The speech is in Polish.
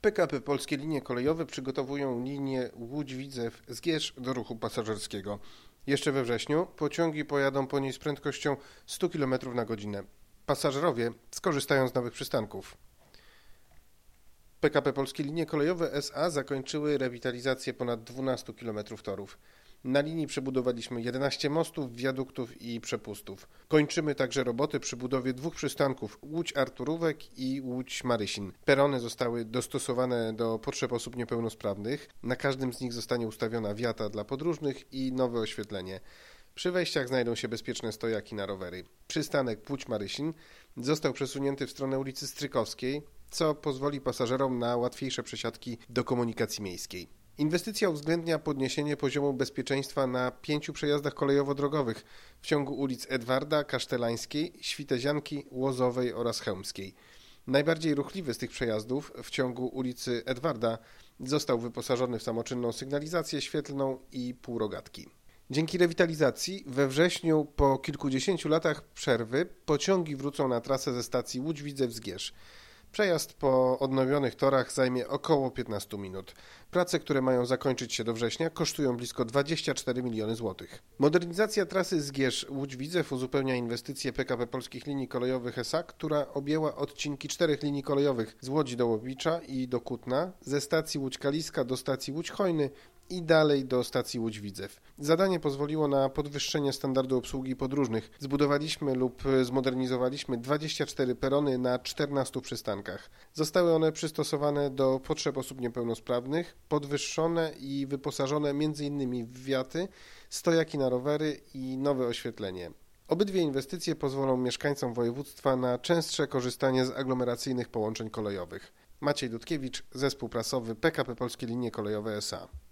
PKP Polskie Linie Kolejowe przygotowują linię Łódź-Widzew-Zgierz do ruchu pasażerskiego. Jeszcze we wrześniu pociągi pojadą po niej z prędkością 100 km na godzinę. Pasażerowie skorzystają z nowych przystanków. PKP Polskie Linie Kolejowe S.A. zakończyły rewitalizację ponad 12 km torów. Na linii przebudowaliśmy 11 mostów, wiaduktów i przepustów. Kończymy także roboty przy budowie 2 przystanków Łódź-Arturówek i Łódź-Marysin. Perony zostały dostosowane do potrzeb osób niepełnosprawnych. Na każdym z nich zostanie ustawiona wiata dla podróżnych i nowe oświetlenie. Przy wejściach znajdą się bezpieczne stojaki na rowery. Przystanek Łódź-Marysin został przesunięty w stronę ulicy Strykowskiej, co pozwoli pasażerom na łatwiejsze przesiadki do komunikacji miejskiej. Inwestycja uwzględnia podniesienie poziomu bezpieczeństwa na 5 przejazdach kolejowo-drogowych w ciągu ulic Edwarda, Kasztelańskiej, Świtezianki, Łozowej oraz Chełmskiej. Najbardziej ruchliwy z tych przejazdów w ciągu ulicy Edwarda został wyposażony w samoczynną sygnalizację świetlną i półrogatki. Dzięki rewitalizacji we wrześniu po kilkudziesięciu latach przerwy pociągi wrócą na trasę ze stacji Łódź-Widzew-Zgierz. Przejazd po odnowionych torach zajmie około 15 minut. Prace, które mają zakończyć się do września, kosztują blisko 24 miliony złotych. Modernizacja trasy Zgierz-Łódź-Widzew uzupełnia inwestycje PKP Polskich Linii Kolejowych S.A., która objęła odcinki 4 linii kolejowych z Łodzi do Łowicza i do Kutna, ze stacji Łódź-Kaliska do stacji Łódź-Chojny i dalej do stacji Łódź-Widzew. Zadanie pozwoliło na podwyższenie standardu obsługi podróżnych. Zbudowaliśmy lub zmodernizowaliśmy 24 perony na 14 przystankach. Zostały one przystosowane do potrzeb osób niepełnosprawnych, podwyższone i wyposażone m.in. w wiaty, stojaki na rowery i nowe oświetlenie. Obydwie inwestycje pozwolą mieszkańcom województwa na częstsze korzystanie z aglomeracyjnych połączeń kolejowych. Maciej Dudkiewicz, Zespół Prasowy PKP Polskie Linie Kolejowe S.A.